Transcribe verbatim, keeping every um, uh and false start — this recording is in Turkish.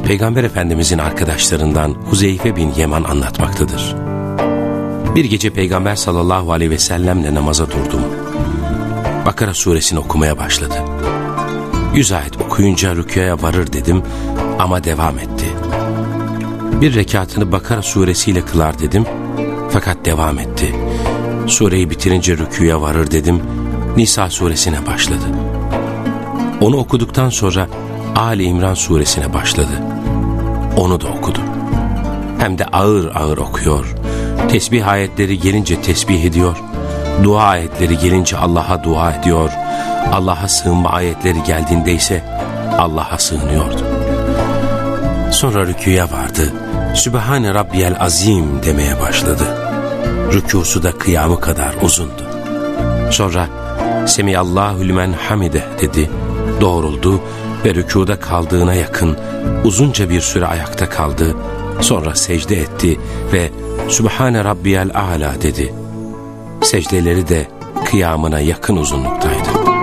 Peygamber Efendimizin arkadaşlarından Huzeyfe bin Yeman anlatmaktadır. Bir gece Peygamber sallallahu aleyhi ve sellemle namaza durdum. Bakara suresini okumaya başladı. Yüz ayet okuyunca rükûya varır dedim ama devam etti. Bir rekatını Bakara suresiyle kılar dedim fakat devam etti. Sureyi bitirince rükûya varır dedim, Nisa suresine başladı. Onu okuduktan sonra Ali İmran suresine başladı. Onu da okudu. Hem de ağır ağır okuyor. Tesbih ayetleri gelince tesbih ediyor. Dua ayetleri gelince Allah'a dua ediyor. Allah'a sığınma ayetleri geldiğinde ise Allah'a sığınıyordu. Sonra rükûya vardı. Sübhane Rabbiyel Azim demeye başladı. Rükûsu da kıyamı kadar uzundu. Sonra Semiyallahu limen hamide dedi. Doğruldu ve rükûda kaldığına yakın uzunca bir süre ayakta kaldı. Sonra secde etti ve Sübhane Rabbiyel A'la dedi. Secdeleri de kıyamına yakın uzunluktaydı.